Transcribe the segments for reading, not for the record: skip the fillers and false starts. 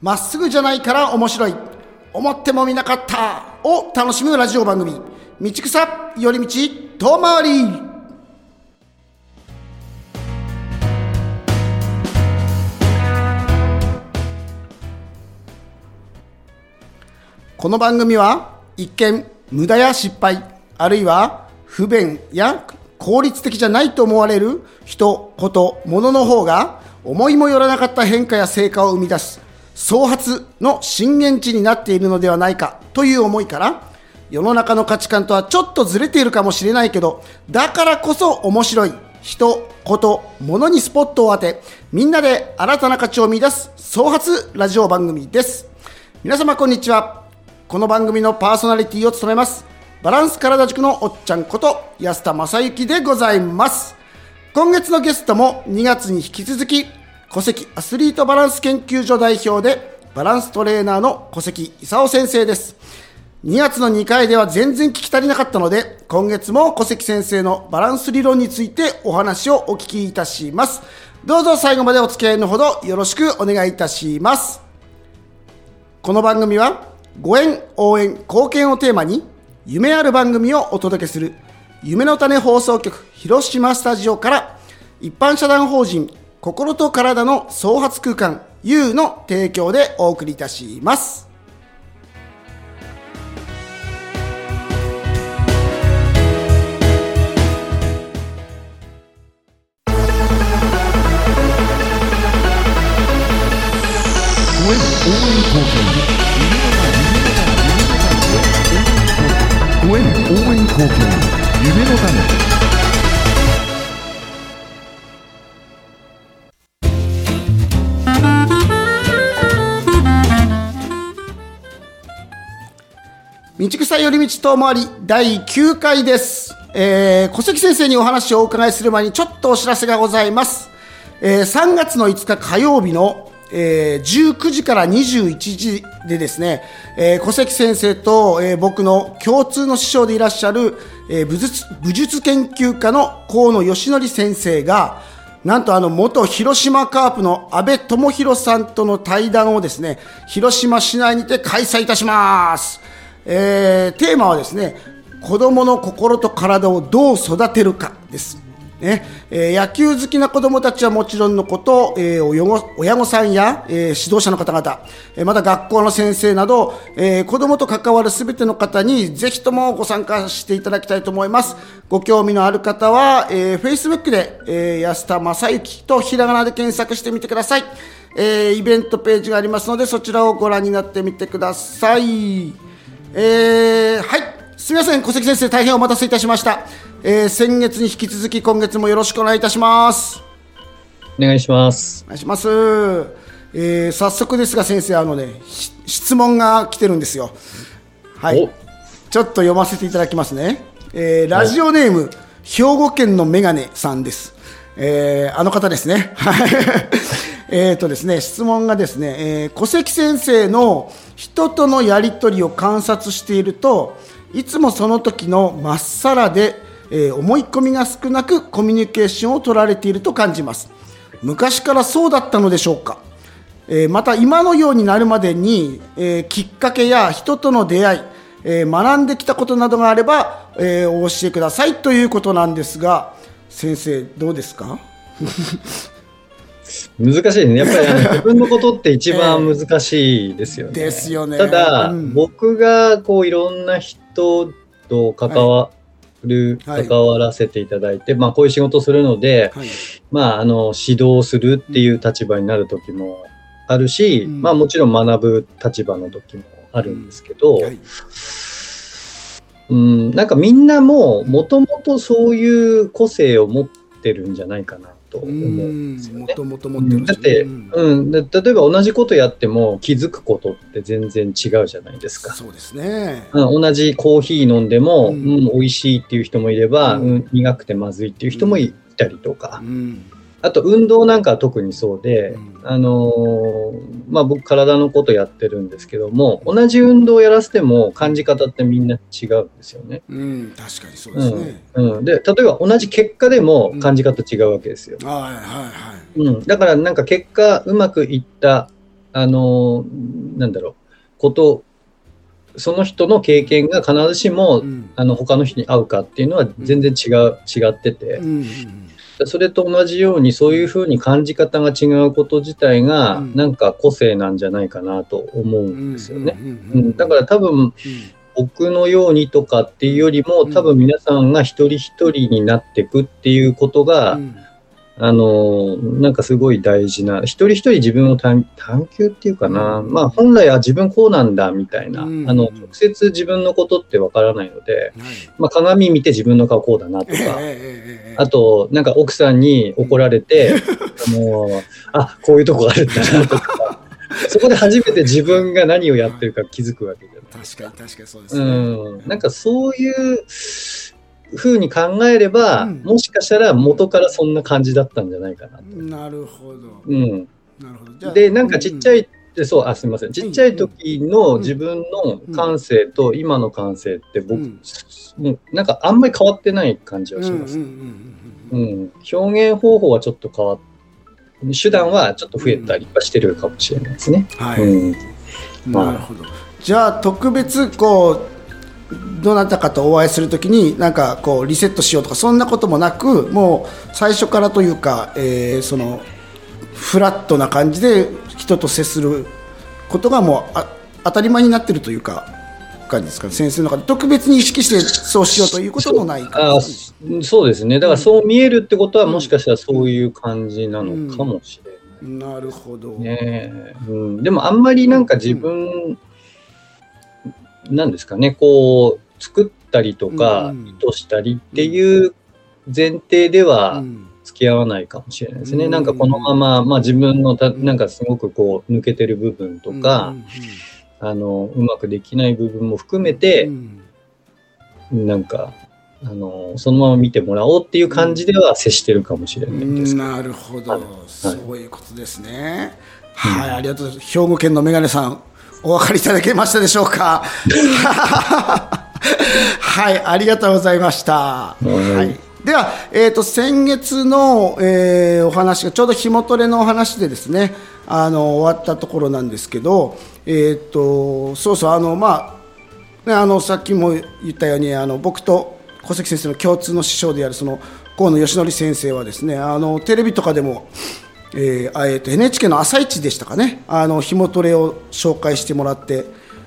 まっすぐじゃないから面白い、思ってもみなかったを楽しむラジオ番組、道草寄り道遠回り。この番組は一見無駄や失敗、あるいは不便や効率的じゃないと思われる人、こと、物の方が思いもよらなかった変化や成果を生み出す創発の震源地になっているのではないかという思いから、世の中の価値観とはちょっとずれているかもしれないけど、だからこそ面白い人、こと、物にスポットを当て、みんなで新たな価値を見出す創発ラジオ番組です。皆様こんにちは。この番組のパーソナリティを務めますバランス体塾のおっちゃんこと安田正幸でございます。今月のゲストも2月に引き続き小関アスリートバランス研究所代表でバランストレーナーの小関勲先生です。2月の2回では全然聞き足りなかったので、今月も小関先生のバランス理論についてお話をお聞きいたします。どうぞ最後までお付き合いのほどよろしくお願いいたします。この番組はご縁、応援、貢献をテーマに夢ある番組をお届けする夢の種放送局広島スタジオから、一般社団法人心と体の創発空間 U の提供でお送りいたします。 応援貢献夢の種。 道草寄り道遠回り第9回です。小関先生にお話をお伺いする前にちょっとお知らせがございます。3月の5日火曜日の19時から21時でですね、小関先生と、僕の共通の師匠でいらっしゃる、武術研究家の河野義則先生が、なんと元広島カープの阿部智弘さんとの対談をですね、広島市内にて開催いたします。テーマはですね、子供の心と体をどう育てるかですね。野球好きな子どもたちはもちろんのこと、親御さんや、指導者の方々、また学校の先生など、子どもと関わるすべての方にぜひともご参加していただきたいと思います。ご興味のある方は、Facebook で、安田正幸とひらがなで検索してみてください。イベントページがありますので、そちらをご覧になってみてください。はい、すみません、小関先生大変お待たせいたしました。先月に引き続き今月もよろしくお願いいたします。 お願いします。 お願いします。早速ですが先生、質問が来てるんですよ。はい、ちょっと読ませていただきますね。ラジオネーム、兵庫県のメガネさんです。あの方ですね。ですね、質問がですね、小関先生の人とのやり取りを観察していると、いつもその時のまっさらで、思い込みが少なくコミュニケーションを取られていると感じます。昔からそうだったのでしょうか。また今のようになるまでに、きっかけや人との出会い、学んできたことなどがあれば、お教えくださいということなんですが、先生どうですか？ 難しいですね。やっぱり自分のことって一番難しいですよね。 ですよね。 ただ、僕がこういろんな人と関わらせていただいて、こういう仕事をするので、指導するっていう立場になる時もあるし、もちろん学ぶ立場の時もあるんですけど、なんかみんなもともとそういう個性を持ってるんじゃないかなと思うんですよね。だって、例えば同じことやっても気づくことって全然違うじゃないですか。 そうですね。 同じコーヒー飲んでも、美味しいっていう人もいれば、苦くてまずいっていう人もいたりとか、あと運動なんかは特にそうで、僕体のことやってるんですけども、同じ運動をやらせても感じ方ってみんな違うんですよね。 確かにそうですね。 で、例えば同じ結果でも感じ方違うわけですよ。だからなんか結果うまくいったなんだろう、その人の経験が必ずしも、他の人に合うかっていうのは全然違ってて、それと同じようにそういうふうに感じ方が違うこと自体がなんか個性なんじゃないかなと思うんですよね。だから多分、僕のようにとかっていうよりも、多分皆さんが一人一人になっていくっていうことが、なんかすごい大事な、一人一人自分を探求っていうかな、まあ本来は自分こうなんだみたいな、直接自分のことってわからないので、まあ鏡見て自分の顔こうだなとか、あとなんか奥さんに怒られて、こういうとこあるんだなとか、そこで初めて自分が何をやってるか気づくわけじゃないですか。 確かにそうですね。 なんかそういう風に考えれば、もしかしたら元からそんな感じだったんじゃないかなと。 なるほど。 なるほど。で、なんかちっちゃい、すみません。ちっちゃい時の自分の感性と今の感性って僕、なんかあんまり変わってない感じはします。表現方法はちょっと変わって、手段はちょっと増えたりはしてるかもしれないですね。 なるほど。じゃあ特別どなたかとお会いするときになんかリセットしようとかそんなこともなく、もう最初からというか、そのフラットな感じで人と接することがもう当たり前になっているというか感じですか。先生の中で特別に意識してそうしようということもないか。 そうですね。だからそう見えるってことは、もしかしたらそういう感じなのかもしれない。 なるほど。 でもあんまりなんか自分、なんですかね、作ったりとか意図したりっていう前提では付き合わないかもしれないですね。なんかこのまま、自分のなんかすごく抜けてる部分とか、うまくできない部分も含めて、なんかそのまま見てもらおうっていう感じでは接してるかもしれないです。 なるほど、そういうことですね。ありがとうございます。兵庫県のメガネさん、お分かりいただけましたでしょうか。はい、ありがとうございました。では、先月の、お話がちょうどひもトレのお話でですね、終わったところなんですけど、さっきも言ったように僕と小関先生の共通の師匠である河野義則先生はですね、テレビとかでも、NHK の朝一でしたかね、ひもトレを紹介してもらって、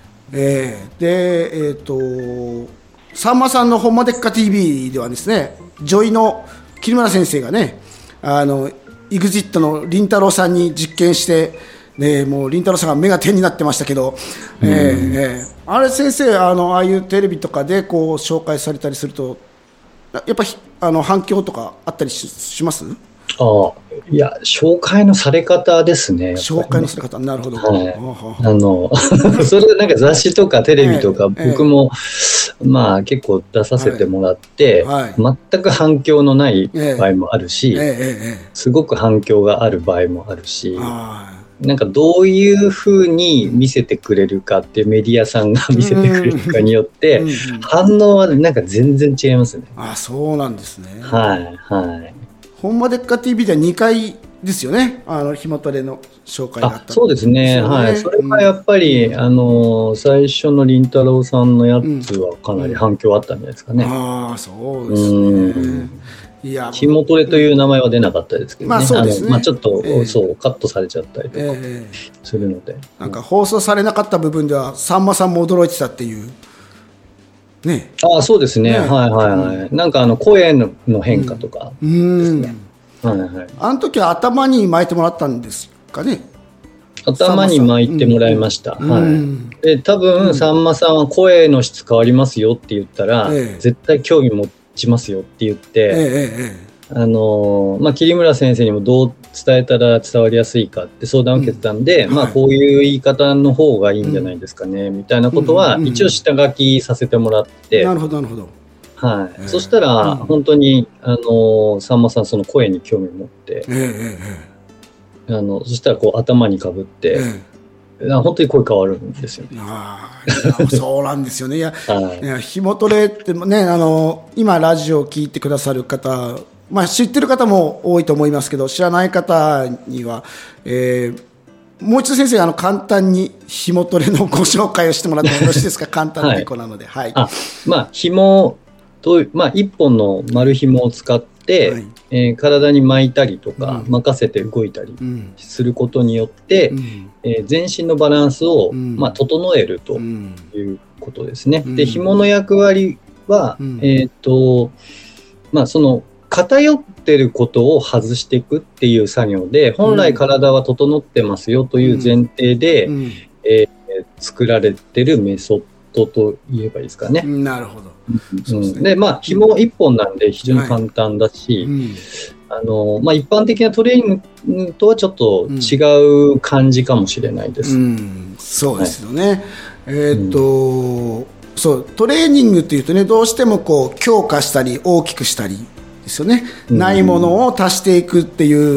で、さんまさんのほんまでっか TV ではですね、女医の桐村先生がね、EXIT のりんたろーさんに実験して、もうりんたろーさんが目が点になってましたけど、あれ先生、ああいうテレビとかで紹介されたりすると、やっぱり反響とかあったり します？ いや、紹介のされ方ですね。 紹介のされ方、なるほど。 それなんか雑誌とかテレビとか、僕も、結構出させてもらって、全く反響のない場合もあるし、すごく反響がある場合もあるし、なんかどういうふうに見せてくれるかっていうメディアさんが見せてくれるかによって反応はなんか全然違いますね。 そうなんですね。ほんまでっか TV では2回ですよね、ひもトレの紹介だった。 そうですね。それはやっぱり最初のりんたろーさんのやつはかなり反響あったんじゃないですかね。 そうですね。 ひもトレという名前は出なかったですけどね。 そうですね。 ちょっと、カットされちゃったりとかするので、 なんか放送されなかった部分ではさんまさんも驚いてたっていうね。 そうですね。なんか声の変化とかですね。 あの時は頭に巻いてもらったんですかね。 頭に巻いてもらいました。で、多分さんまさんは声の質変わりますよって言ったら、絶対興味持ちますよって言って、桐村先生にもどう伝えたら伝わりやすいかって相談を受けてたんで、こういう言い方の方がいいんじゃないですかね、みたいなことは一応下書きさせてもらって、 なるほどなるほど。 そしたら本当にさんまさんその声に興味を持って、そしたら頭にかぶって、本当に声変わるんですよね。 そうなんですよね。ひもトレってね、今ラジオを聞いてくださる方、知ってる方も多いと思いますけど、知らない方には、 もう一度先生、簡単に紐トレのご紹介をしてもらってもよろしいですか。簡単な結構なので。はい。 紐と、一本の丸紐を使って、体に巻いたりとか、任せて動いたりすることによって、全身のバランスを、整えるということですね。で、紐の役割は、その偏ってることを外していくっていう作業で、本来体は整ってますよという前提で、作られてるメソッドと言えばいいですかね。 なるほど。 で、紐一本なんで非常に簡単だし、一般的なトレーニングとはちょっと違う感じかもしれないです。 そうですよね。そうトレーニングっていうとね、どうしてもこう強化したり大きくしたりですよね。ないものを足していくっていう、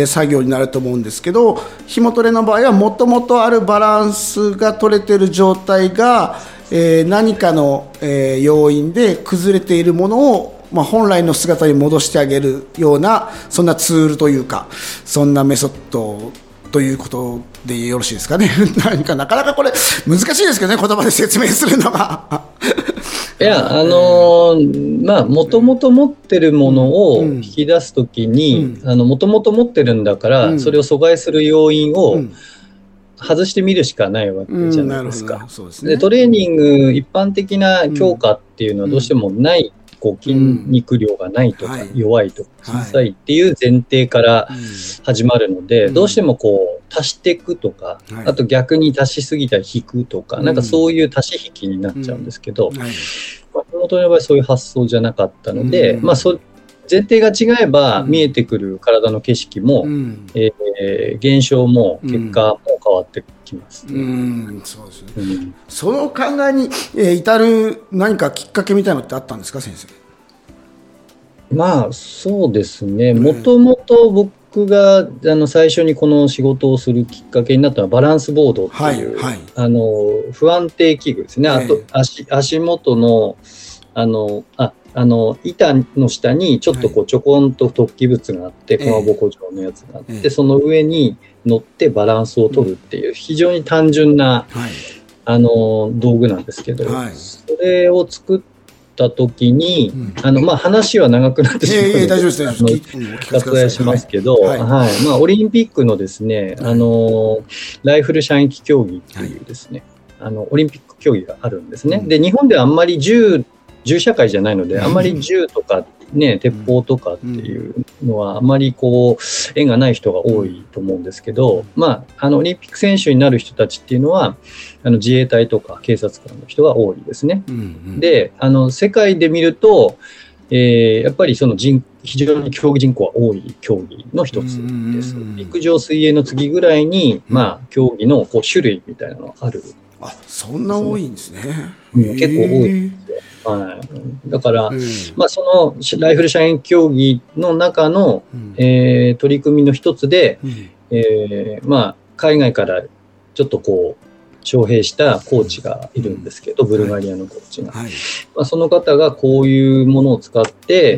作業になると思うんですけど、紐トレの場合はもともとあるバランスが取れている状態が、何かの、要因で崩れているものを、本来の姿に戻してあげるような、そんなツールというか、そんなメソッドということでよろしいですかね。なかなかこれ難しいですけどね、言葉で説明するのが。 いや、もともと持ってるものを引き出すときに、もともと持ってるんだから、それを阻害する要因を外してみるしかないわけじゃないですか。で、トレーニング、一般的な強化っていうのはどうしてもない、筋肉量がないとか、弱いとか、小さいっていう前提から始まるので、どうしても足していくとか、あと逆に足しすぎたり引くとか、なんかそういう足し引きになっちゃうんですけど、本当の場合そういう発想じゃなかったので、前提が違えば見えてくる体の景色も、現象も結果も変わってきます。 そうですね。その考えに、至る何かきっかけみたいなのってあったんですか、先生。 そうですね。もともと僕が最初にこの仕事をするきっかけになったのはバランスボードっていう、不安定器具ですね。あと足元の板の下にちょっとちょこんと突起物があって、かまぼこ状のやつがあって、その上に乗ってバランスを取るっていう非常に単純な、道具なんですけど、それを作った時に、話は長くなってしまうので、 大丈夫です。 割愛しますけど、オリンピックのですね、ライフル射撃競技っていうですね、オリンピック競技があるんですね。で、日本ではあんまり銃社会じゃないので、あんまり銃とかね、鉄砲とかっていうのはあまり縁がない人が多いと思うんですけど、オリンピック選手になる人たちっていうのは自衛隊とか警察官の人が多いですね。で、世界で見ると、やっぱり非常に競技人口は多い競技の一つです。陸上水泳の次ぐらいに、競技の種類みたいなのがある。 そんな多いんですね。 結構多いんですよ。だから、そのライフル射撃競技の中の、取り組みの一つで、海外からちょっと招聘したコーチがいるんですけど、ブルガリアのコーチが。その方がこういうものを使って、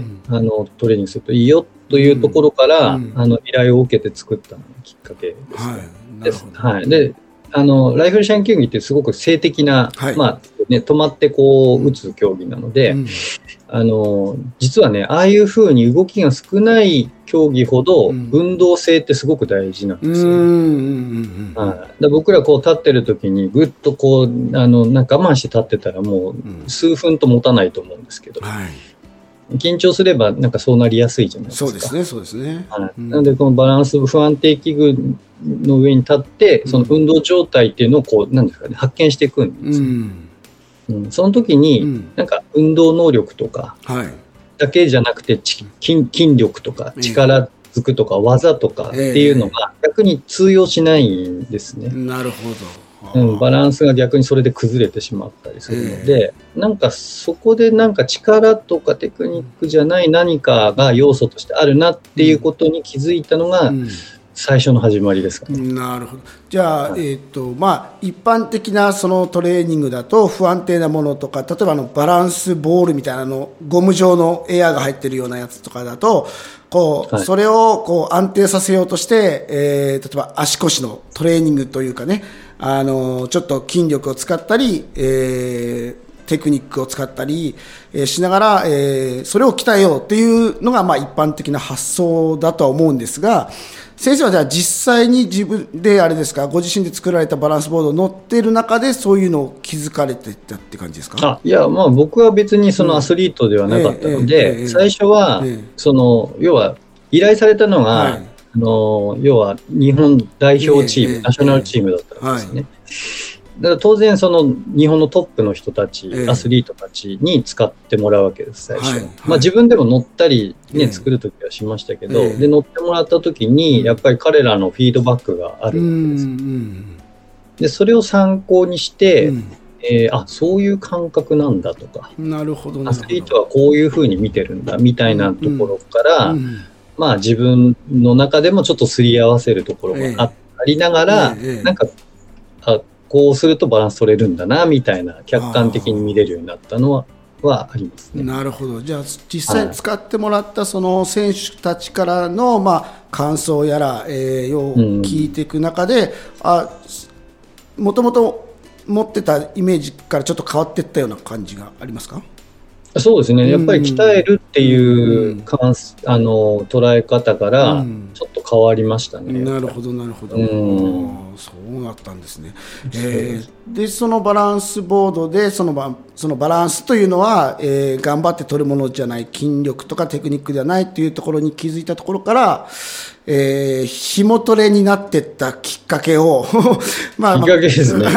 トレーニングするといいよというところから、依頼を受けて作ったのがきっかけですね。で、ライフル射撃競技ってすごく静的な、止まって撃つ競技なので、実はね、ああいう風に動きが少ない競技ほど運動性ってすごく大事なんですよ。僕ら立ってる時にぐっとなんか我慢して立ってたらもう数分と持たないと思うんですけど、緊張すればなんかそうなりやすいじゃないですか。 そうですね。 なのでこのバランス不安定器具の上に立ってその運動状態っていうのをなんですかね、発見していくんですよ。その時になんか運動能力とかだけじゃなくて筋力とか力つくとか技とかっていうのが逆に通用しないんですね。 なるほど。バランスが逆にそれで崩れてしまったりするので、なんかそこでなんか力とかテクニックじゃない何かが要素としてあるなっていうことに気づいたのが、 最初の始まりですかね。 なるほど。じゃあ、まあ、一般的なそのトレーニングだと不安定なものとか、例えばバランスボールみたいなゴム状のエアが入ってるようなやつとかだと、こう、それをこう安定させようとして、例えば足腰のトレーニングというかね、ちょっと筋力を使ったり、テクニックを使ったり、しながら、それを鍛えようっていうのが、まあ、一般的な発想だとは思うんですが、先生はじゃあ実際に自分であれですか、ご自身で作られたバランスボードを乗っている中でそういうのを気づかれていったって感じですか？ いや、まあ僕は別にそのアスリートではなかったので、最初は、要は依頼されたのが、要は日本代表チーム、ナショナルチームだったんですね。だから当然その日本のトップの人たち、アスリートたちに使ってもらうわけです、最初。まあ自分でも乗ったりね、作るときはしましたけど、で乗ってもらったときにやっぱり彼らのフィードバックがあるわけです。でそれを参考にして、そういう感覚なんだとか、 なるほど、 アスリートはこういうふうに見てるんだみたいなところから、まあ自分の中でもちょっとすり合わせるところがありながら、なんかこうするとバランス取れるんだなみたいな客観的に見れるようになったのはありますね。 なるほど。じゃあ実際に使ってもらったその選手たちからの、まあ、感想やら、を聞いていく中で、もともと持ってたイメージからちょっと変わっていったような感じがありますか？ そうですね。やっぱり鍛えるっていう捉え方からちょっと変わりましたね。 なるほど、なるほど。そうなったんですね。で、そのバランスボードでそのバランスというのは、頑張って取るものじゃない、筋力とかテクニックではないというところに気づいたところから、紐トレになっていったきっかけをまあ、きっかけですね。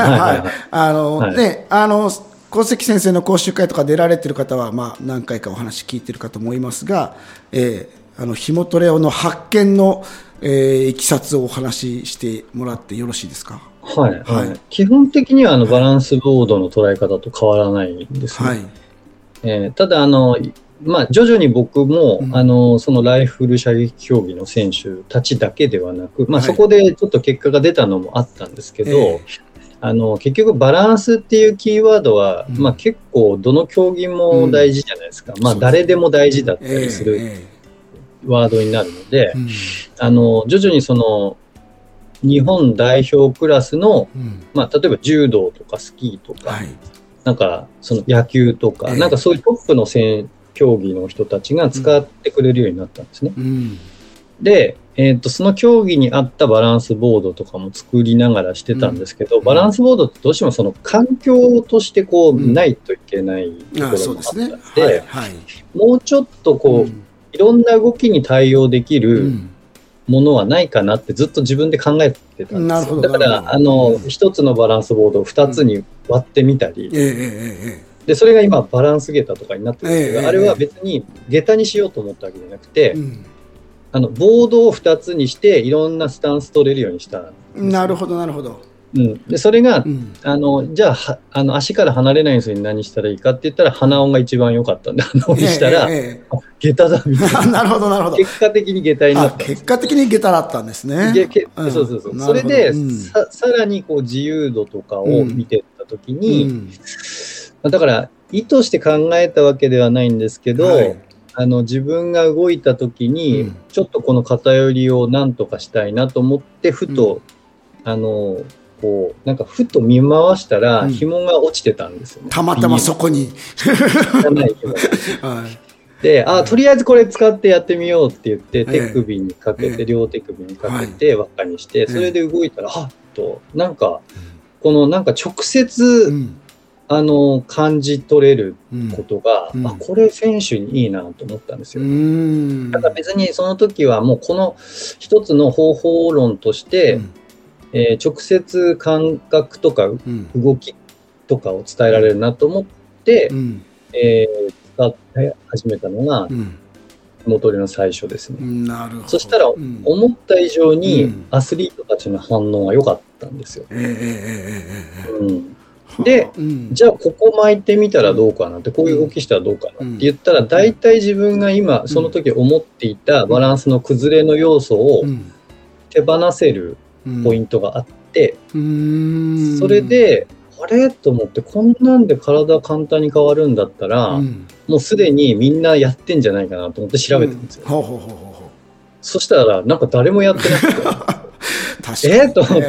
小関先生の講習会とか出られている方は、まあ、何回かお話聞いているかと思いますが、紐トレの発見の、いきさつをお話ししてもらってよろしいですか？ 基本的にはバランスボードの捉え方と変わらないんですね。ただまあ、徐々に僕も、そのライフル射撃競技の選手たちだけではなく、まあ、そこでちょっと結果が出たのもあったんですけど、結局バランスっていうキーワードは、まあ、結構どの競技も大事じゃないですか。まあ、誰でも大事だったりするワードになるので、徐々にその日本代表クラスの、まあ、例えば柔道とかスキーとか、なんかその野球とか、なんかそういうトップの競技の人たちが使ってくれるようになったんですね。で、その競技に合ったバランスボードとかも作りながらしてたんですけど、バランスボードってどうしてもその環境としてこう、ないといけないところもあったので、もうちょっとこう、いろんな動きに対応できるものはないかなってずっと自分で考えてたんですよ。だから一つのバランスボードを2つに割ってみたり、でそれが今バランス下駄とかになってるんですけど、あれは別に下駄にしようと思ったわけじゃなくて、ボードを2つにしていろんなスタンス取れるようにしたんです。 なるほどなるほど。 でそれが、じゃあ足から離れないように何したらいいかって言ったら鼻音が一番良かったんで鼻音にしたら、下駄だみたいな。 なるほどなるほど。 結果的に下駄になった。 結果的に下駄だったんですね。 そうそれで、さらにこう自由度とかを見ていった時に、だから意図して考えたわけではないんですけど、自分が動いた時に、ちょっとこの偏りを何とかしたいなと思ってふと、こうなんかふと見回したら紐が落ちてたんですよね。 たまたまそこに。 で、とりあえずこれ使ってやってみようって言って手首にかけて、両手首にかけて輪っかにして、それで動いたらなんかこのなんか直接、感じ取れることが、これ選手にいいなと思ったんですよ。だから別にその時はもうこの一つの方法論として、直接感覚とか動きとかを伝えられるなと思って、使って始めたのが紐トレの最初ですね。そしたら思った以上にアスリートたちの反応が良かったんですよ。で、じゃあここ巻いてみたらどうかなって、こういう動きしたらどうかなって言ったら、大体自分が今その時思っていたバランスの崩れの要素を手放せるポイントがあって、 うん、 それであれと思って、こんなんで体簡単に変わるんだったら、うん、もうすでにみんなやってんじゃないかなと思って調べてるんですよ。そしたらなんか誰もやってなくてと思って、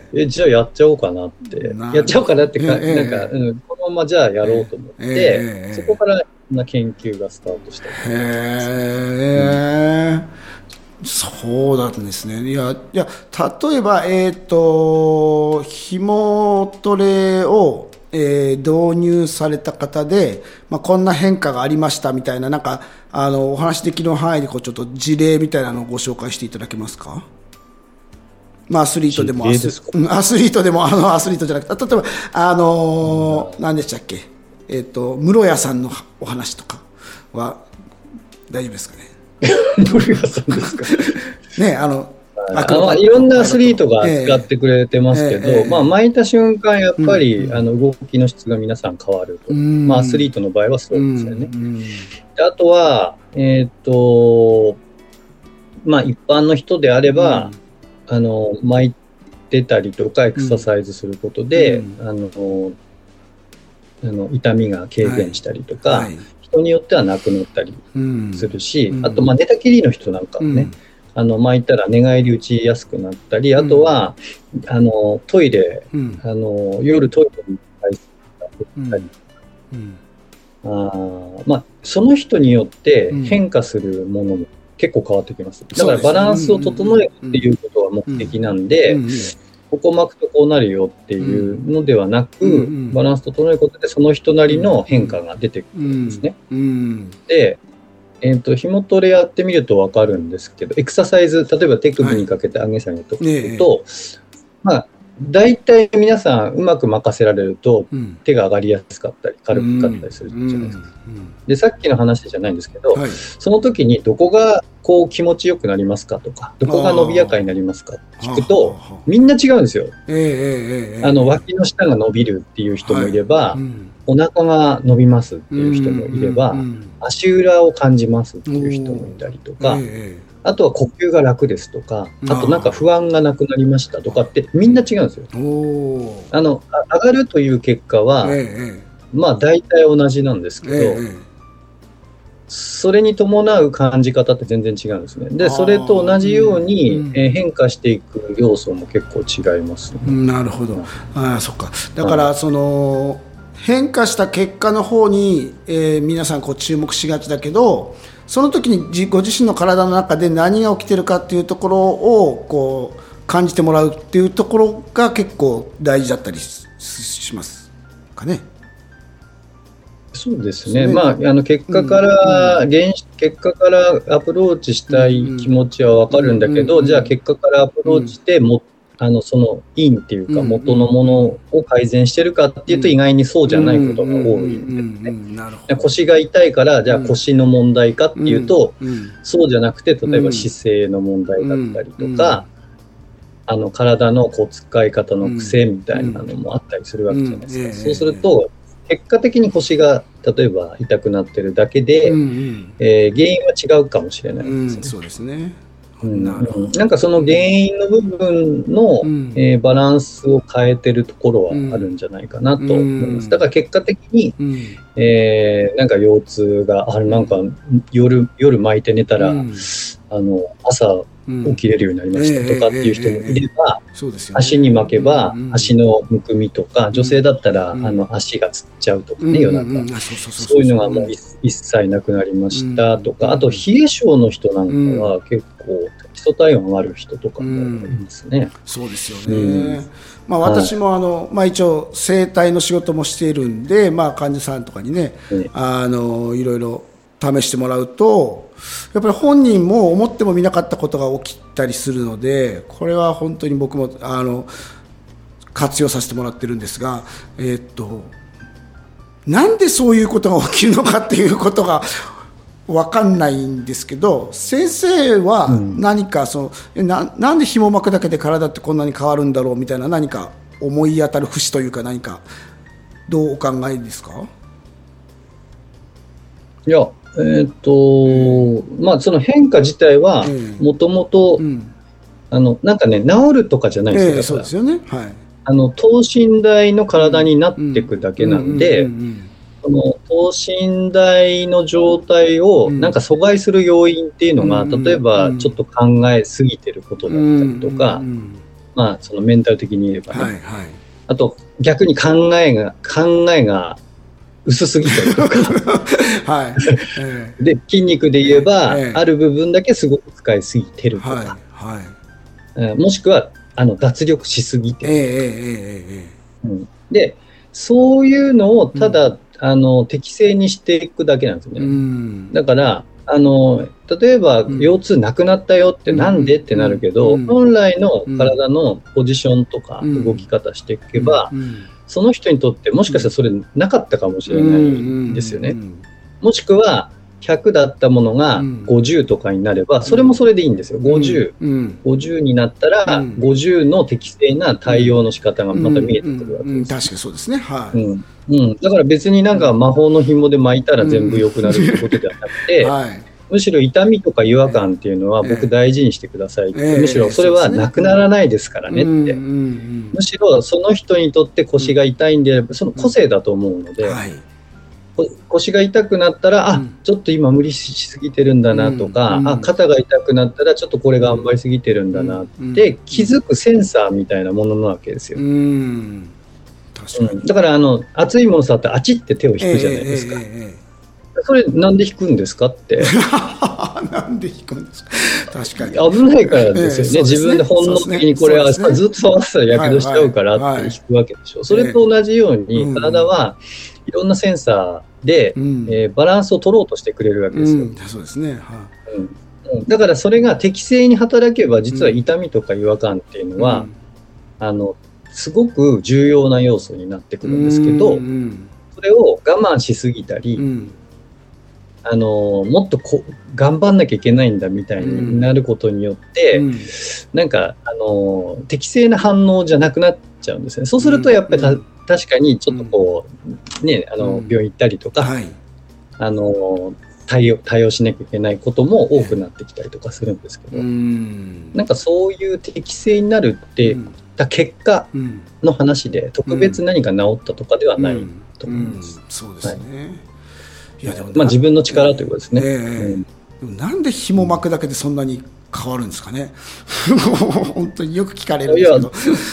じゃあやっちゃおうかなってやっちゃおうかなってなんか、このままじゃあやろうと思って、そこからいろんな研究がスタートした。 そうだったんですね。いや例えば紐トレを、導入された方で、こんな変化がありましたみたいな、なんかお話できる範囲でちょっと事例みたいなのをご紹介していただけますか？アスリートでもアスリートでもアスリートじゃなくて、例えば何でしたっけ、室屋さんのお話とかは大丈夫ですかね？ 室屋さんですかね。 いろんなアスリートが使ってくれてますけど、巻いた瞬間やっぱり、動きの質が皆さん変わると、アスリートの場合はそうですよね。であとは一般の人であれば、巻いてたりとかエクササイズすることで、痛みが軽減したりとか、人によってはなくなったりするし、あと寝たきりの人なんかはね、巻いたら寝返り打ちやすくなったり、あとはトイレ、夜トイレに対したり、その人によって変化するものも結構変わってきます。だからバランスを整えるっていうことが目的なんで、ここ巻くとこうなるよっていうのではなく、バランス整えることでその人なりの変化が出てくるんですね。で、紐トレやってみると分かるんですけど、エクササイズ、例えば手首にかけて上げ下げとかすると、大体皆さんうまく任せられると、手が上がりやすかったり軽くかったりするじゃないですか。でさっきの話じゃないんですけど、その時にどこがこう気持ちよくなりますかとか、どこが伸びやかになりますかって聞くと、みんな違うんですよ。脇の下が伸びるっていう人もいれば、お腹が伸びますっていう人もいれば、足裏を感じますっていう人もいたりとか、あとは呼吸が楽ですとか、あとなんか不安がなくなりましたとかってみんな違うんですよ。上がるという結果は、大体同じなんですけど、それに伴う感じ方って全然違うんですね。でそれと同じように、変化していく要素も結構違いますね。 なるほど。そっか。だからその変化した結果の方に、皆さん注目しがちだけど、その時にご自身の体の中で何が起きてるかっていうところを感じてもらうっていうところが結構大事だったりしますかね。 そうですね。結果からアプローチしたい気持ちはわかるんだけど、じゃあ結果からアプローチしてその因っていうか元のものを改善してるかっていうと意外にそうじゃないことが多いんですね。腰が痛いからじゃあ腰の問題かっていうと、そうじゃなくて、例えば姿勢の問題だったりとか、体の使い方の癖みたいなのもあったりするわけじゃないですか。そうすると結果的に腰が例えば痛くなってるだけで、原因は違うかもしれないですね。 そうですね。 なんかその原因の部分の、バランスを変えてるところはあるんじゃないかなと思います。だから結果的に、なんか腰痛がなんか夜巻いて寝たら、朝起きれるようになりましたとかっていう人もいれば、足に巻けば足のむくみとか、女性だったら足がつっちゃうとかね、夜中そういうのがもう一切なくなりましたとか、あと冷え性の人なんかは結構基礎体温ある人とかもいますね。 そうですよね。私も一応整体の仕事もしているんで、患者さんとかにね、いろいろ試してもらうと、やっぱり本人も思ってもみなかったことが起きたりするので、これは本当に僕も活用させてもらってるんですが、なんでそういうことが起きるのかっていうことが分かんないんですけど、先生は何かなんで紐巻くだけで体ってこんなに変わるんだろうみたいな、何か思い当たる節というか、何かどうお考えですか？ いや、その変化自体はもともとなんかね、治るとかじゃないんですよ。 そうですよね。はい。 等身大の体になっていくだけなんで、その等身大の状態をなんか阻害する要因っていうのが、例えばちょっと考えすぎてることだったりとか、まあそのメンタル的に言えばね、あと逆に考えが薄すぎたりとかで、筋肉で言えば、ある部分だけすごく使いすぎてるとか、もしくは脱力しすぎてる、でそういうのをただ、適正にしていくだけなんですよね。だから例えば腰痛なくなったよってなんでってなるけど、本来の体のポジションとか動き方していけば、その人にとってもしかしたらそれなかったかもしれないんですよね。もしくは100だったものが50とかになれば、それもそれでいいんですよ。50になったら50の適正な対応の仕方がまた見えてくるわけです。 確かにそうですね。 だから別になんか魔法の紐で巻いたら全部良くなるってことではなくて、むしろ痛みとか違和感っていうのは僕大事にしてくださいって、むしろそれはなくならないですからねって、むしろその人にとって腰が痛いんであればその個性だと思うので、腰が痛くなったらちょっと今無理しすぎてるんだなとか、肩が痛くなったらちょっとこれが頑張りすぎてるんだなって気づくセンサーみたいなものなわけですよ。だから熱いもの触ってあちって手を引くじゃないですか。それなんで引くんですかってなんで引くんですか。確かに危ないからですよね。自分で本能的にこれはずっと触ってたらやけどしちゃうからって引くわけでしょ。それと同じように体はいろんなセンサーでバランスを取ろうとしてくれるわけですよ。 そうですね。 だからそれが適正に働けば実は痛みとか違和感っていうのはすごく重要な要素になってくるんですけど、それを我慢しすぎたり、もっと頑張んなきゃいけないんだみたいになることによって、なんか適正な反応じゃなくなっちゃうんですね。そうするとやっぱり確かにちょっとこうね病院行ったりとか、対応しなきゃいけないことも多くなってきたりとかするんですけど、なんかそういう適正になるってた結果の話で特別何か治ったとかではないと思います。 そうですね。 いやでも自分の力ということですね。 なんで紐巻くだけでそんなに変わるんですかね。本当によく聞かれるんですけ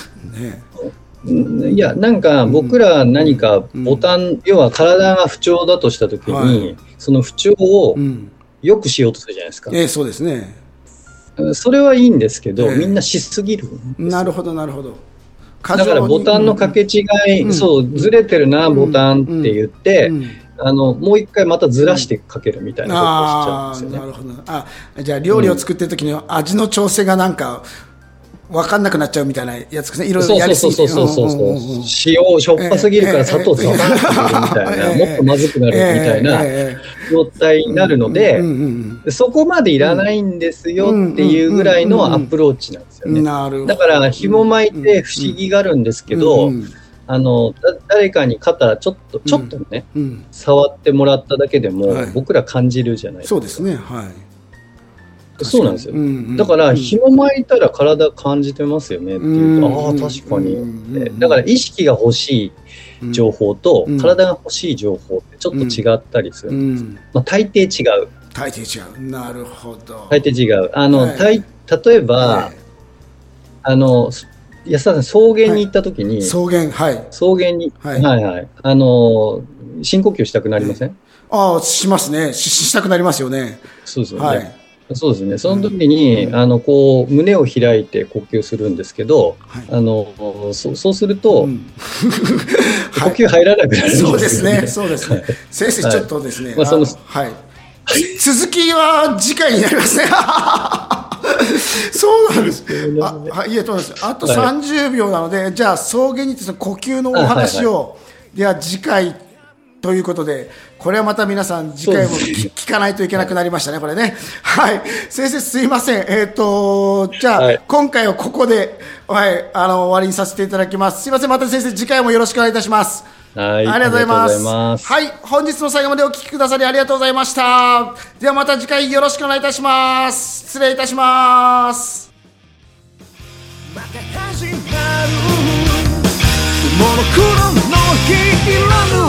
ど。いやなんか僕ら何かボタン、要は体が不調だとしたときに、その不調を良くしようとするじゃないですか。 そうですね。 それはいいんですけど、みんなしすぎるんです。 なるほどなるほど。 だからボタンの掛け違い、ずれてるなボタンって言って、もう一回またずらしてかけるみたいなことをしちゃうんですよね。 なるほど。じゃあ料理を作ってる時に味の調整がなんか分かんなくなっちゃうみたいなやつですね。いろいろやりすぎて。塩しょっぱすぎるから砂糖使わなくていいみたいな、もっとまずくなるみたいな状態になるので、そこまでいらないんですよっていうぐらいのアプローチなんですよね。だから紐巻いて不思議があるんですけど、誰かに肩ちょっとね、触ってもらっただけでも僕ら感じるじゃないですか。 そうですね。 そうなんですよ。だから紐巻いたら体感じてますよねっていうと、確かに。だから意識が欲しい情報と体が欲しい情報ってちょっと違ったりするんです。大抵違う。 大抵違う。なるほど。 大抵違う。例えば安田さん草原に行った時に、草原に深呼吸したくなりません？ しますね。したくなりますよね。 そうですよね。そうですね。その時にこう胸を開いて呼吸するんですけど、そうすると、呼吸入らなくなるんですよね。 そうですね。そうですね。先生ちょっとですね。続きは次回になりますね。そうなんです。あと30秒なので、じゃあ草原に呼吸のお話をでは次回ということで、これはまた皆さん次回も聞かないといけなくなりましたね、これね。はい。先生すいません。じゃあ、今回はここで、終わりにさせていただきます。すいません。また先生次回もよろしくお願いいたします。 はい。ありがとうございます。はい。本日の最後までお聞きくださりありがとうございました。ではまた次回よろしくお願いいたします。失礼いたします。 また始まるモノクロのヒーロー